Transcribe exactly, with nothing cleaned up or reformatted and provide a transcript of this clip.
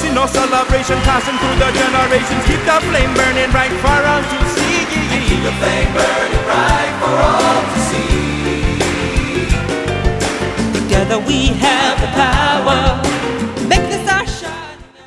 see no celebration passing through the generations. Keep the flame burning bright for all to see. And keep the flame burning bright for all to see. Together we have the power.